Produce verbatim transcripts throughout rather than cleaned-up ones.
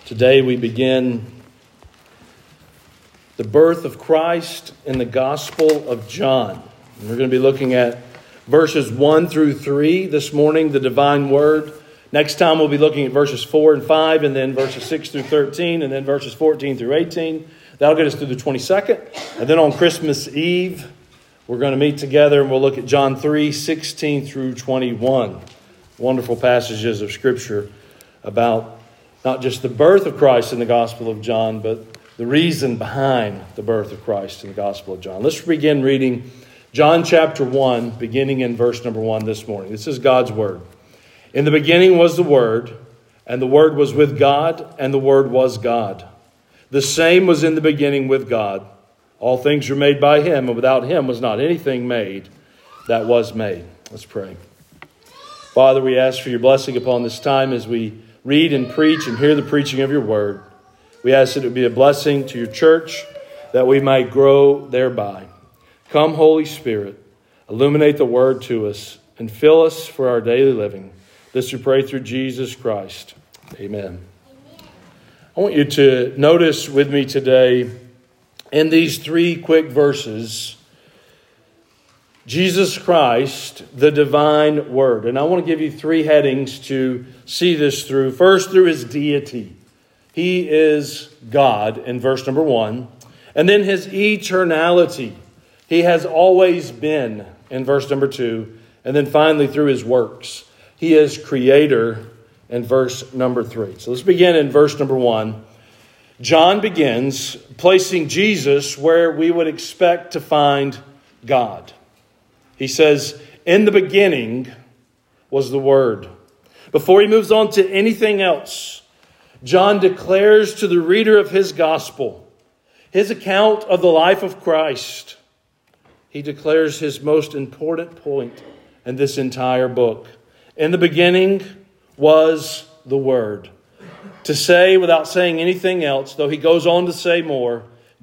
Today we begin the birth of Christ in the Gospel of John. And we're going to be looking at verses one through three this morning, the divine word. Next time we'll be looking at verses four and five, and then verses six through thirteen, and then verses fourteen through eighteen. That'll get us through the twenty-second. And then on Christmas Eve, we're going to meet together and we'll look at John three, sixteen through twenty-one. Wonderful passages of Scripture about not just the birth of Christ in the Gospel of John, but the reason behind the birth of Christ in the Gospel of John. Let's begin reading John chapter one, beginning in verse number one this morning. This is God's Word. In the beginning was the Word, and the Word was with God, and the Word was God. The same was in the beginning with God. All things were made by Him, and without Him was not anything made that was made. Let's pray. Father, we ask for your blessing upon this time as we read and preach and hear the preaching of your word. We ask that it would be a blessing to your church, that we might grow thereby. Come, Holy Spirit, illuminate the word to us and fill us for our daily living. This we pray through Jesus Christ. Amen. I want you to notice with me today in these three quick verses, Jesus Christ, the divine word. And I want to give you three headings to see this through. First, through his deity. He is God in verse number one. And then his eternality. He has always been in verse number two. And then finally, through his works. He is creator in verse number three. So let's begin in verse number one. John begins placing Jesus where we would expect to find God. He says, in the beginning was the Word. Before he moves on to anything else, John declares to the reader of his gospel, his account of the life of Christ. He declares his most important point in this entire book. In the beginning was the Word. To say, without saying anything else, though he goes on to say more,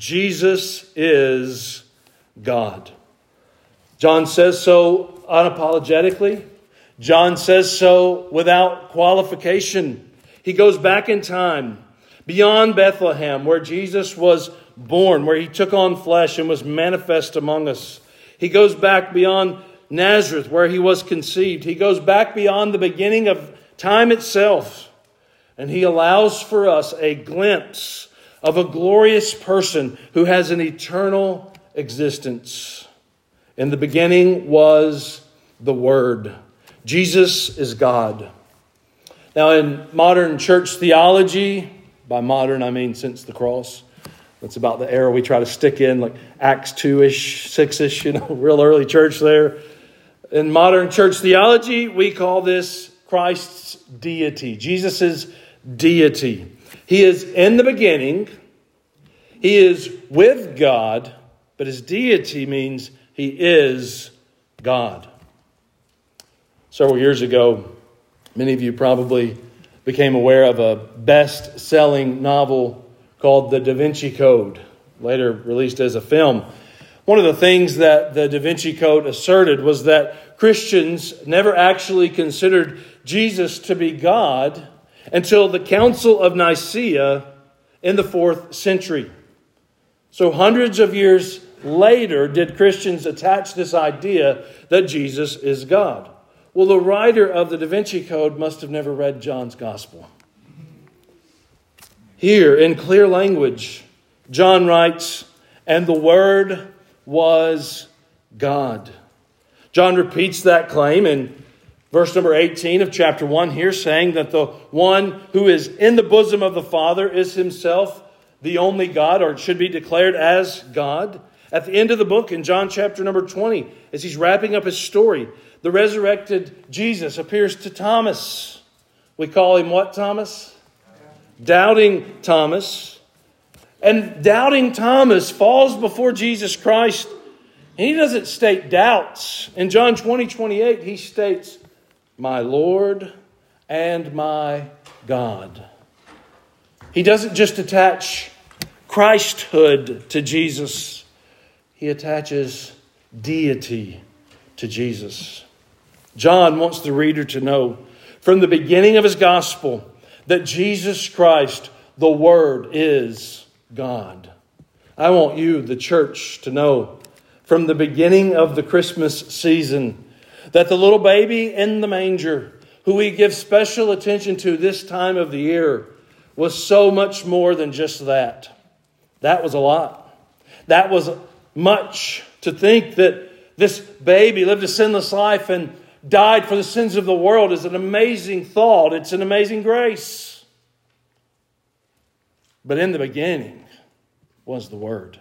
Jesus is God. John says so unapologetically. John says so without qualification. He goes back in time, beyond Bethlehem, where Jesus was born, where he took on flesh and was manifest among us. He goes back beyond Nazareth, where he was conceived. He goes back beyond the beginning of time itself. And he allows for us a glimpse of a glorious person who has an eternal existence. In the beginning was the Word. Jesus is God. Now, in modern church theology, by modern I mean since the cross, that's about the era we try to stick in, like Acts two-ish, six-ish, you know, real early church there. In modern church theology, we call this Christ's deity, Jesus' deity. He is in the beginning. He is with God, but his deity means he is God. Several years ago, many of you probably became aware of a best-selling novel called The Da Vinci Code, later released as a film. One of the things that the Da Vinci Code asserted was that Christians never actually considered Jesus to be God until the Council of Nicaea in the fourth century. So hundreds of years later did Christians attach this idea that Jesus is God. Well, the writer of the Da Vinci Code must have never read John's Gospel. Here, in clear language, John writes, and the Word was God. John repeats that claim in verse number eighteen of chapter one here, saying that the one who is in the bosom of the Father is himself the only God, or it should be declared as God. At the end of the book, in John chapter number twenty, as he's wrapping up his story, the resurrected Jesus appears to Thomas. We call him what, Thomas? Doubting Thomas. And doubting Thomas falls before Jesus Christ. And he doesn't state doubts. In John twenty, twenty-eight, he states, my Lord and my God. He doesn't just attach Christhood to Jesus. He attaches deity to Jesus. John wants the reader to know from the beginning of his gospel that Jesus Christ the Word is God. I want you, the church, to know from the beginning of the Christmas season that the little baby in the manger, who we give special attention to this time of the year, was so much more than just that. That was a lot. That was much. To think that this baby lived a sinless life and died for the sins of the world is an amazing thought. It's an amazing grace. But in the beginning was the Word.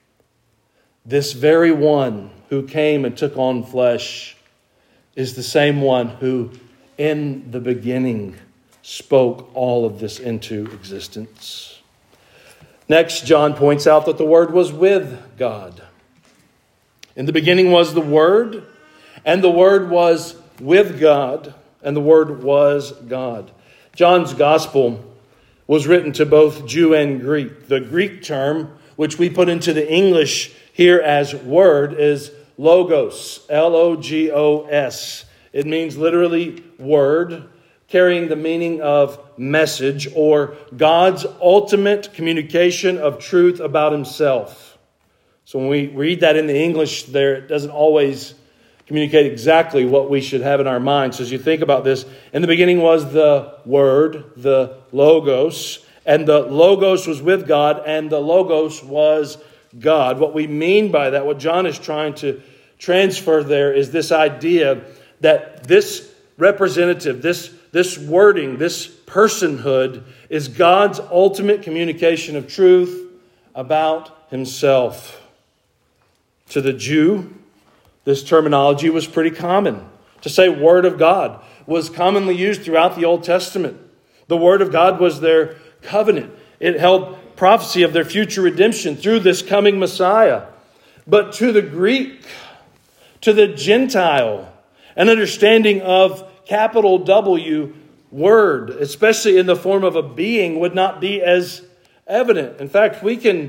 This very one who came and took on flesh is the same one who in the beginning spoke all of this into existence. Next, John points out that the Word was with God. In the beginning was the Word, and the Word was with God, and the Word was God. John's Gospel was written to both Jew and Greek. The Greek term, which we put into the English here as word, is logos, L O G O S. It means literally word, carrying the meaning of message or God's ultimate communication of truth about Himself. So when we read that in the English there, it doesn't always communicate exactly what we should have in our minds. So as you think about this, in the beginning was the Word, the Logos, and the Logos was with God, and the Logos was God. What we mean by that, what John is trying to transfer there, is this idea that this representative, this, this wording, this personhood is God's ultimate communication of truth about Himself. To the Jew, this terminology was pretty common. To say Word of God was commonly used throughout the Old Testament. The Word of God was their covenant. It held prophecy of their future redemption through this coming Messiah. But to the Greek, to the Gentile, an understanding of capital W, Word, especially in the form of a being, would not be as evident. In fact, we can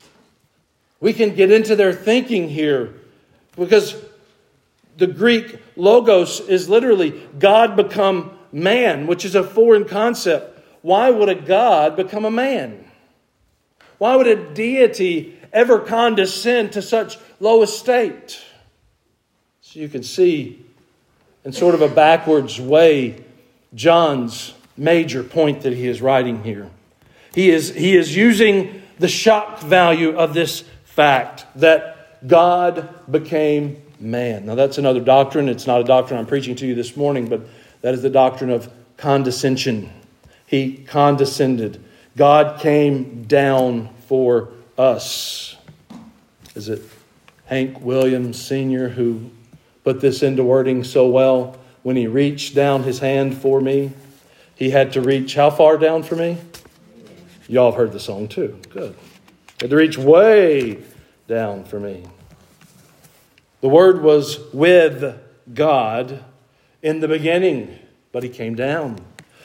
We can get into their thinking here because the Greek logos is literally God become man, which is a foreign concept. Why would a God become a man? Why would a deity ever condescend to such low estate? So you can see in sort of a backwards way John's major point that he is writing here. He is, he is using the shock value of this fact that God became man. Now that's another doctrine. It's not a doctrine I'm preaching to you this morning, but that is the doctrine of condescension. He condescended. God came down for us. Is it Hank Williams Senior who put this into wording so well? When He reached down His hand for me, He had to reach how far down for me? Y'all have heard the song too. Good. He had to reach way down for me. The Word was with God in the beginning, but He came down.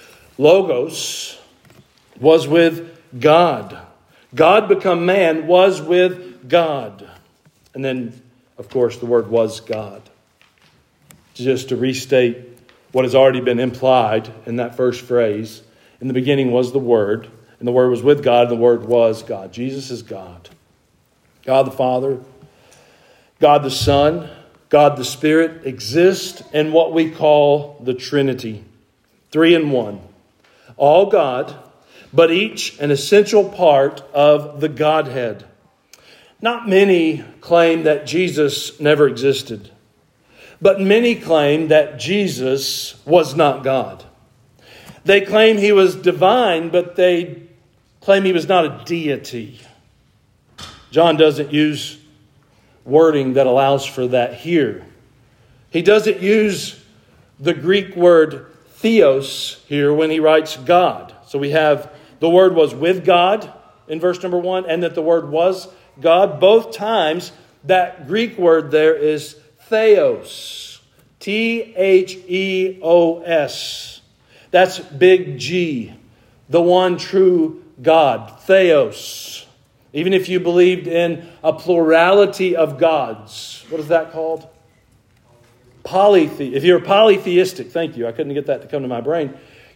Logos was with God. God become man was with God. And then, of course, the Word was God. Just to restate what has already been implied in that first phrase, in the beginning was the Word, and the Word was with God, and the Word was God. Jesus is God. God the Father, God the Son, God the Spirit exist in what we call the Trinity. Three in one. All God, but each an essential part of the Godhead. Not many claim that Jesus never existed, but many claim that Jesus was not God. They claim He was divine, but they claim He was not a deity. John doesn't use wording that allows for that here. He doesn't use the Greek word theos here when he writes God. So we have the Word was with God in verse number one, and that the Word was God. Both times that Greek word there is theos. T H E O S. That's big G. The one true God. Theos. Even if you believed in a plurality of gods. What is that called? Polythe. If you're polytheistic, thank you. I couldn't get that to come to my brain.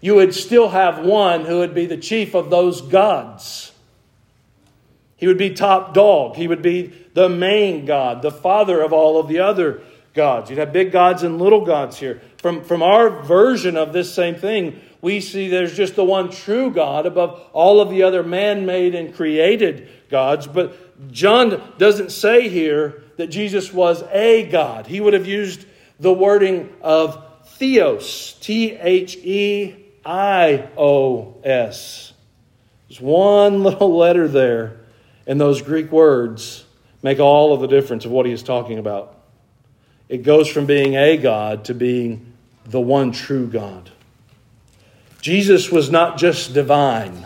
you would still have one who would be the chief of those gods. He would be top dog. He would be the main God, the father of all of the other gods. You'd have big gods and little gods here. From, from our version of this same thing, we see there's just the one true God above all of the other man-made and created gods. But John doesn't say here that Jesus was a God. He would have used the wording of theos, T H E I O S. There's one little letter there, and those Greek words make all of the difference of what he is talking about. It goes from being a God to being the one true God. Jesus was not just divine.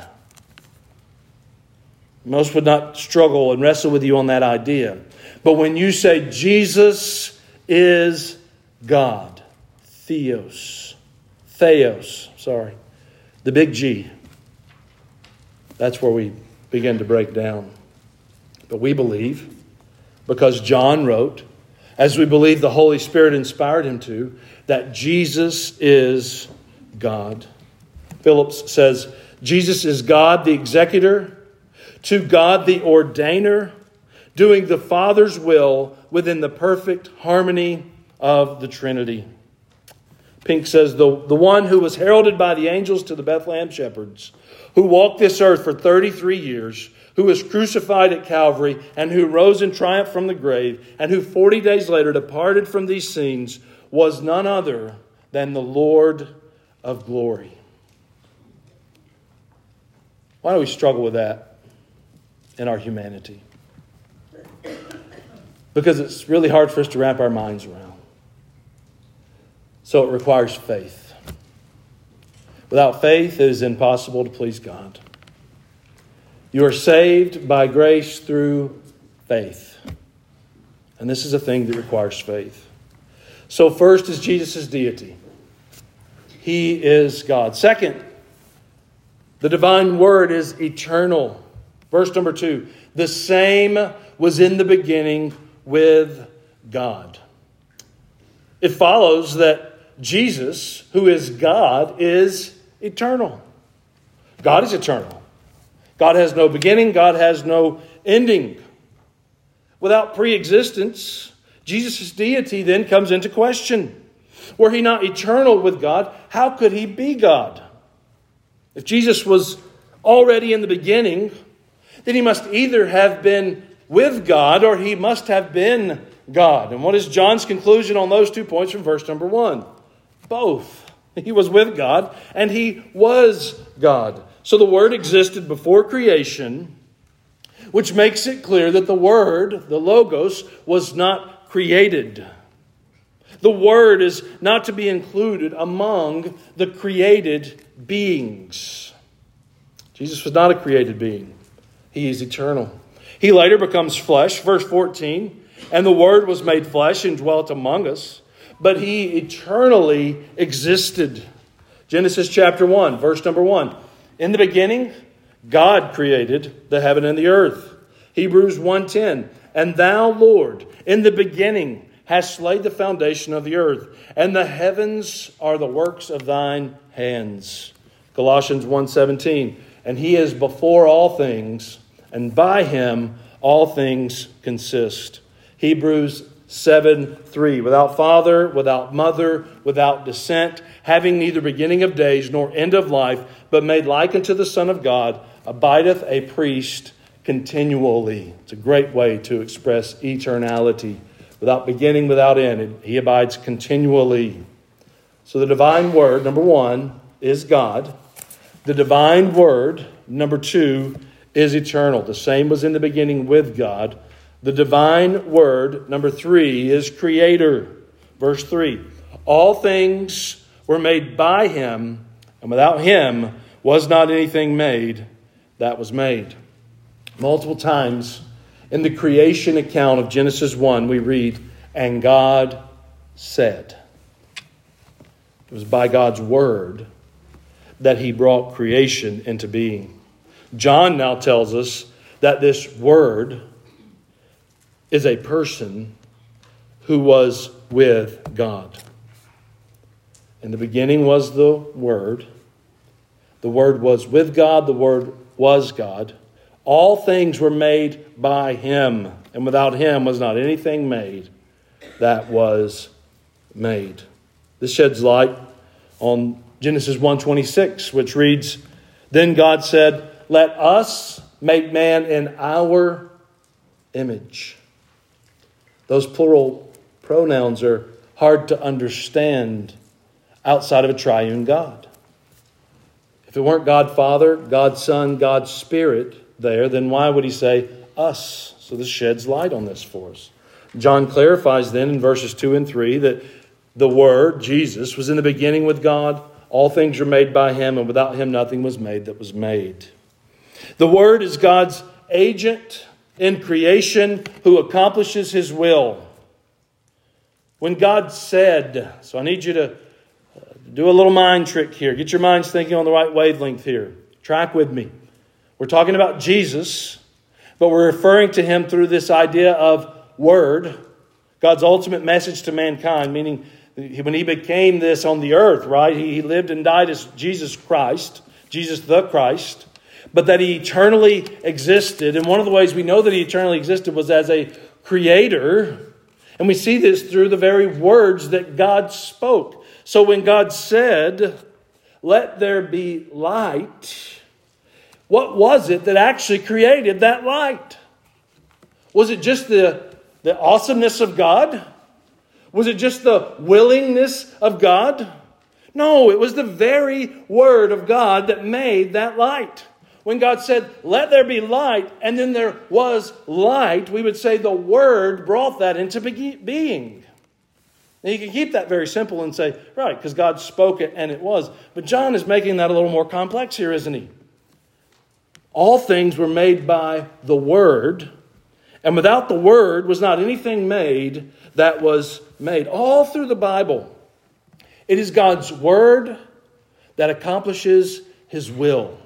Most would not struggle and wrestle with you on that idea. But when you say Jesus is God, theos, theos, sorry, the big G, that's where we begin to break down. But we believe, because John wrote, as we believe the Holy Spirit inspired him to, that Jesus is God. Phillips says, Jesus is God the executor, to God the ordainer, doing the Father's will within the perfect harmony of the Trinity. Pink says, the, the one who was heralded by the angels to the Bethlehem shepherds, who walked this earth for thirty-three years, who was crucified at Calvary, and who rose in triumph from the grave, and who forty days later departed from these scenes, was none other than the Lord of glory. Why do we struggle with that in our humanity? Because it's really hard for us to wrap our minds around. So it requires faith. Without faith, it is impossible to please God. You are saved by grace through faith. And this is a thing that requires faith. So first is Jesus' deity. He is God. Second, the divine word is eternal. Verse number two, the same was in the beginning with God. It follows that Jesus, who is God, is eternal. God is eternal. God has no beginning. God has no ending. Without pre-existence, Jesus' deity then comes into question. Were he not eternal with God, how could he be God? If Jesus was already in the beginning, then he must either have been with God or he must have been God. And what is John's conclusion on those two points from verse number one? Both. He was with God and he was God. So the Word existed before creation, which makes it clear that the Word, the Logos, was not created. The Word is not to be included among the created beings. Jesus was not a created being. He is eternal. He later becomes flesh, verse fourteen, and the Word was made flesh and dwelt among us, but he eternally existed. Genesis chapter one, verse number one. In the beginning, God created the heaven and the earth. Hebrews one ten. And thou, Lord, in the beginning hast laid the foundation of the earth, and the heavens are the works of thine hands. Colossians one seventeen. And he is before all things, and by him all things consist. Hebrews seven three. Without father, without mother, without descent, having neither beginning of days nor end of life, but made like unto the Son of God, abideth a priest continually. It's a great way to express eternality. Without beginning, without end, he abides continually. So the divine word, number one, is God. The divine word, number two, is eternal. The same was in the beginning with God. The divine word, number three, is creator. Verse three. All things were made by him, and without him was not anything made that was made. Multiple times in the creation account of Genesis one, we read, and God said. It was by God's word that he brought creation into being. John now tells us that this word is a person who was with God. In the beginning was the Word, The Word was with God. The Word was God. All things were made by Him, and without Him was not anything made that was made. This sheds light on Genesis one twenty-six, which reads, "Then God said, let us make man in our image." Those plural pronouns are hard to understand outside of a triune God. If it weren't God Father, God Son, God Spirit there, then why would He say us? So this sheds light on this for us. John clarifies then in verses two and three that the Word, Jesus, was in the beginning with God. All things were made by Him, and without Him nothing was made that was made. The Word is God's agent in creation who accomplishes His will. When God said, so I need you to do a little mind trick here. Get your minds thinking on the right wavelength here. Track with me. We're talking about Jesus, but we're referring to Him through this idea of Word, God's ultimate message to mankind, meaning when He became this on the earth, right? He lived and died as Jesus Christ, Jesus the Christ, but that He eternally existed. And one of the ways we know that He eternally existed was as a creator. And we see this through the very words that God spoke. So when God said, let there be light, what was it that actually created that light? Was it just the, the awesomeness of God? Was it just the willingness of God? No, it was the very Word of God that made that light. When God said, let there be light, and then there was light, we would say the Word brought that into being. Now you can keep that very simple and say, right, because God spoke it and it was. But John is making that a little more complex here, isn't he? All things were made by the Word, and without the Word was not anything made that was made. All through the Bible, it is God's Word that accomplishes His will.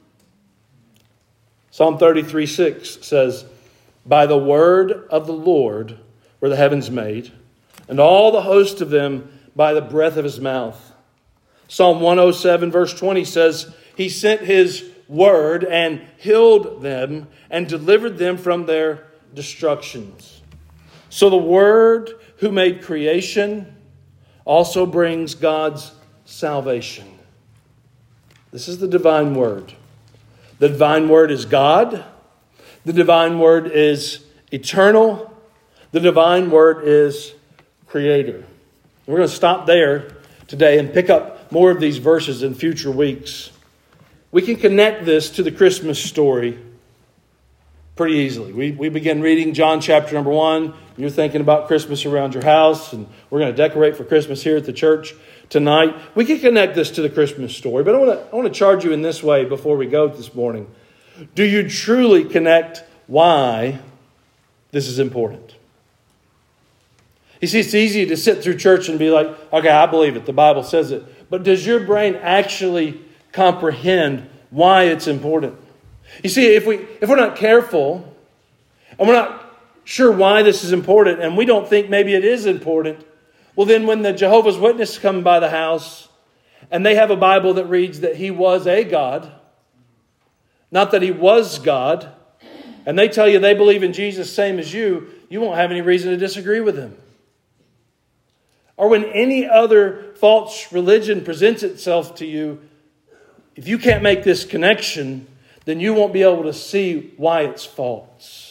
Psalm thirty-three six says, by the word of the Lord were the heavens made, and all the host of them by the breath of His mouth. Psalm one oh seven verse twenty says, He sent His word and healed them and delivered them from their destructions. So the Word who made creation also brings God's salvation. This is the divine Word. The divine Word is God. The divine Word is eternal. The divine Word is Creator. We're going to stop there today and pick up more of these verses in future weeks. We can connect this to the Christmas story pretty easily. We, we begin reading John chapter number one. You're thinking about Christmas around your house, and we're going to decorate for Christmas here at the church tonight. We can connect this to the Christmas story, but I want to I want to charge you in this way before we go this morning. Do you truly connect why this is important? You see, it's easy to sit through church and be like, okay, I believe it. The Bible says it. But does your brain actually comprehend why it's important? You see, if we if we're not careful and we're not sure why this is important, and we don't think maybe it is important, well, then when the Jehovah's Witnesses come by the house and they have a Bible that reads that He was a God, not that He was God, and they tell you they believe in Jesus same as you, you won't have any reason to disagree with them. Or when any other false religion presents itself to you, if you can't make this connection, then you won't be able to see why it's false.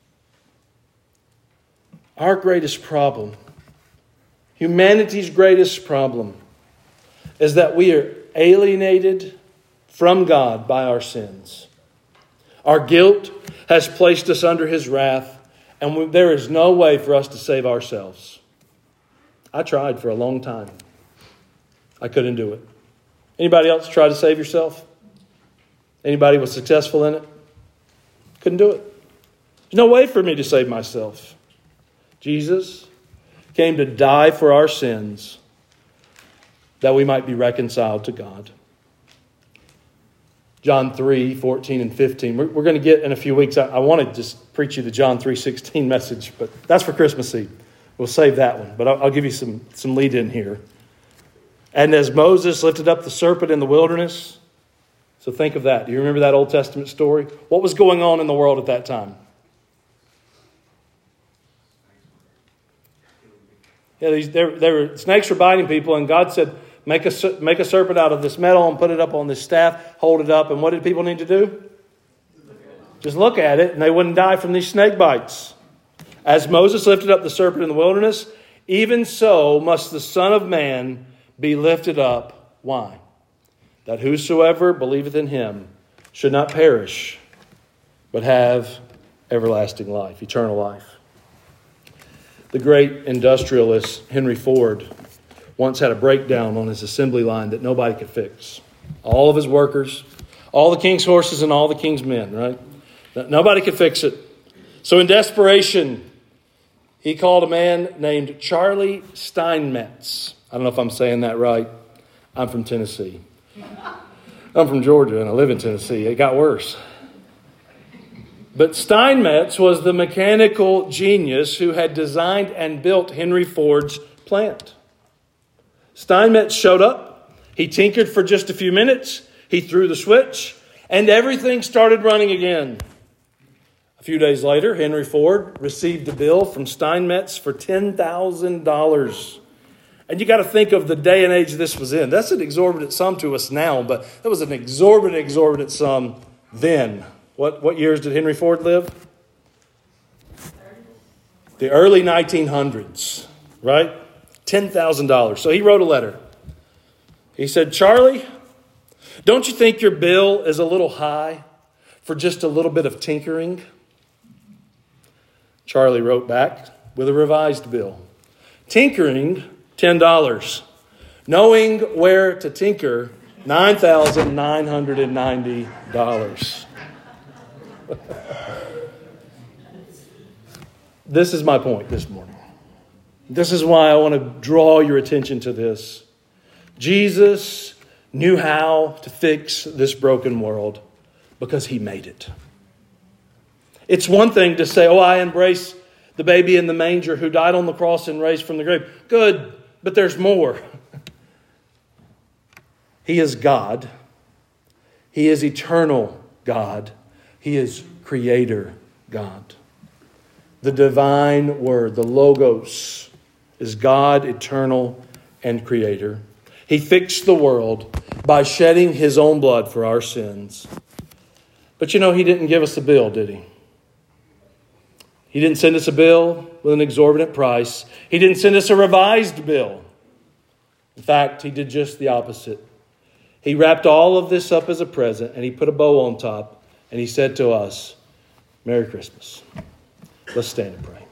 Our greatest problem, humanity's greatest problem, is that we are alienated from God by our sins. Our guilt has placed us under His wrath, and we, there is no way for us to save ourselves. I tried for a long time. I couldn't do it. Anybody else try to save yourself? Anybody was successful in it? Couldn't do it. There's no way for me to save myself. Jesus came to die for our sins that we might be reconciled to God. John three, fourteen and fifteen. We're, we're going to get in a few weeks. I, I want to just preach you the John three sixteen message, but that's for Christmas Eve. We'll save that one, but I'll, I'll give you some, some lead in here. And as Moses lifted up the serpent in the wilderness, So think of that. Do you remember that Old Testament story? What was going on in the world at that time? Yeah, these, there, there were, snakes were biting people, and God said, make a, make a serpent out of this metal and put it up on this staff, hold it up. And what did people need to do? Just look at it, and they wouldn't die from these snake bites. As Moses lifted up the serpent in the wilderness, even so must the Son of Man be lifted up. Why? That whosoever believeth in him should not perish, but have everlasting life, eternal life. The great industrialist Henry Ford once had a breakdown on his assembly line that nobody could fix. All of his workers, all the king's horses and all the king's men, right? Nobody could fix it. So in desperation, he called a man named Charlie Steinmetz. I don't know if I'm saying that right. I'm from Tennessee. I'm from Georgia and I live in Tennessee. It got worse. But Steinmetz was the mechanical genius who had designed and built Henry Ford's plant. Steinmetz showed up. He tinkered for just a few minutes. He threw the switch and everything started running again. A few days later, Henry Ford received a bill from Steinmetz for ten thousand dollars. And you got to think of the day and age this was in. That's an exorbitant sum to us now, but that was an exorbitant, exorbitant sum then. What, what years did Henry Ford live? The early nineteen hundreds, right? ten thousand dollars. So he wrote a letter. He said, Charlie, don't you think your bill is a little high for just a little bit of tinkering? Charlie wrote back with a revised bill. Tinkering, ten dollars. Knowing where to tinker, nine thousand nine hundred ninety dollars. This is my point this morning. This is why I want to draw your attention to this. Jesus knew how to fix this broken world because he made it. It's one thing to say, oh, I embrace the baby in the manger who died on the cross and raised from the grave. Good, but there's more. He is God. He is eternal God. He is Creator God. The divine word, the Logos, is God, eternal and Creator. He fixed the world by shedding his own blood for our sins. But you know, he didn't give us a bill, did he? He didn't send us a bill with an exorbitant price. He didn't send us a revised bill. In fact, he did just the opposite. He wrapped all of this up as a present and he put a bow on top and he said to us, Merry Christmas. Let's stand and pray.